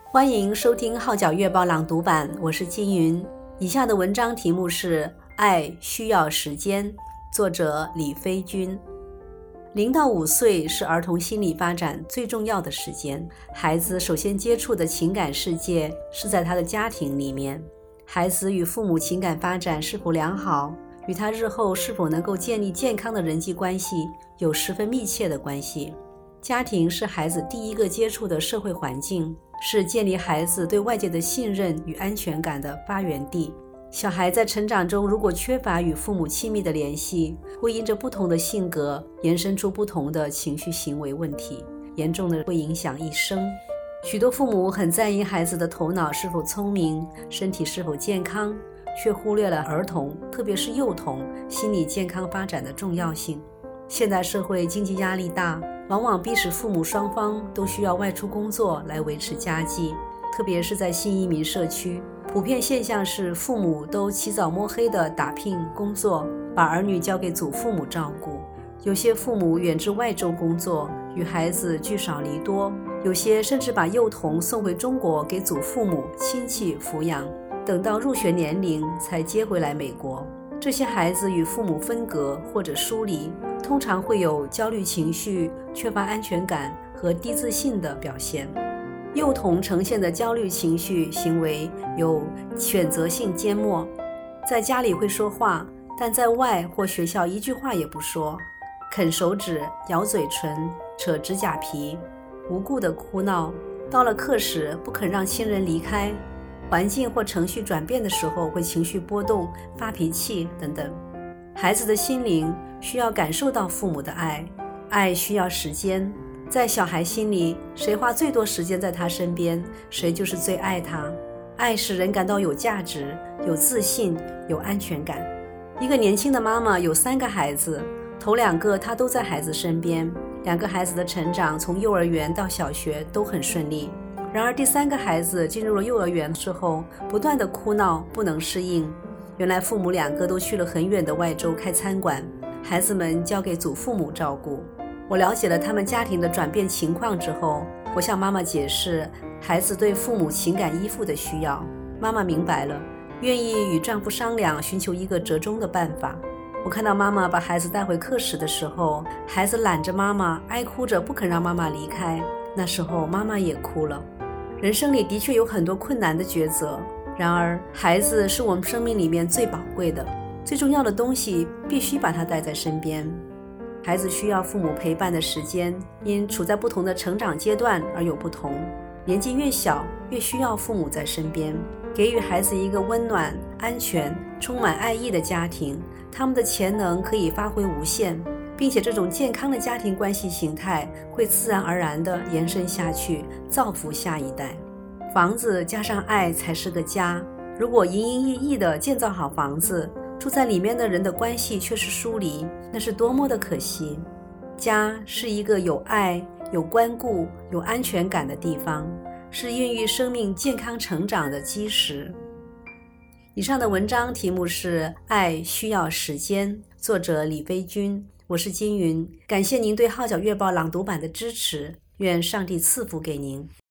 欢迎收听《号角月报》朗读版，我是金云。以下的文章题目是《爱需要时间》，作者李飞君。0到5岁是儿童心理发展最重要的时间，孩子首先接触的情感世界是在他的家庭里面。孩子与父母情感发展是否良好，与他日后是否能够建立健康的人际关系有十分密切的关系。家庭是孩子第一个接触的社会环境，是建立孩子对外界的信任与安全感的发源地。小孩在成长中如果缺乏与父母亲密的联系，会因着不同的性格延伸出不同的情绪行为问题，严重的会影响一生。许多父母很在意孩子的头脑是否聪明，身体是否健康，却忽略了儿童，特别是幼童心理健康发展的重要性。现代社会经济压力大，往往逼使父母双方都需要外出工作来维持家计，特别是在新移民社区，普遍现象是父母都起早摸黑地打拼工作，把儿女交给祖父母照顾。有些父母远至外州工作，与孩子聚少离多，有些甚至把幼童送回中国给祖父母亲戚抚养，等到入学年龄才接回来美国。这些孩子与父母分隔或者疏离，通常会有焦虑情绪、缺乏安全感和低自信的表现。幼童呈现的焦虑情绪行为有选择性缄默，在家里会说话，但在外或学校一句话也不说，啃手指、咬嘴唇、扯指甲皮，无故的哭闹，到了课时不肯让亲人离开，环境或程序转变的时候会情绪波动、发脾气等等。孩子的心灵需要感受到父母的爱，爱需要时间。在小孩心里，谁花最多时间在他身边，谁就是最爱他。爱使人感到有价值、有自信、有安全感。一个年轻的妈妈有3个孩子，头2个她都在孩子身边，2个孩子的成长从幼儿园到小学都很顺利。然而第3个孩子进入了幼儿园之后，不断的哭闹，不能适应。原来父母2个都去了很远的外州开餐馆，孩子们交给祖父母照顾。我了解了他们家庭的转变情况之后，我向妈妈解释孩子对父母情感依附的需要。妈妈明白了，愿意与丈夫商量，寻求一个折中的办法。我看到妈妈把孩子带回课室的时候，孩子揽着妈妈，哀哭着不肯让妈妈离开，那时候妈妈也哭了。人生里的确有很多困难的抉择，然而孩子是我们生命里面最宝贵的、最重要的东西，必须把它带在身边。孩子需要父母陪伴的时间，因处在不同的成长阶段而有不同。年纪越小，越需要父母在身边，给予孩子一个温暖、安全、充满爱意的家庭，他们的潜能可以发挥无限，并且这种健康的家庭关系形态会自然而然地延伸下去，造福下一代。房子加上爱才是个家，如果营营役役地建造好房子，住在里面的人的关系却是疏离，那是多么的可惜。家是一个有爱、有关顾、有安全感的地方，是孕育生命健康成长的基石。以上的文章题目是《爱需要时间》，作者李飞君，我是金云。感谢您对号角月报朗读版的支持，愿上帝赐福给您。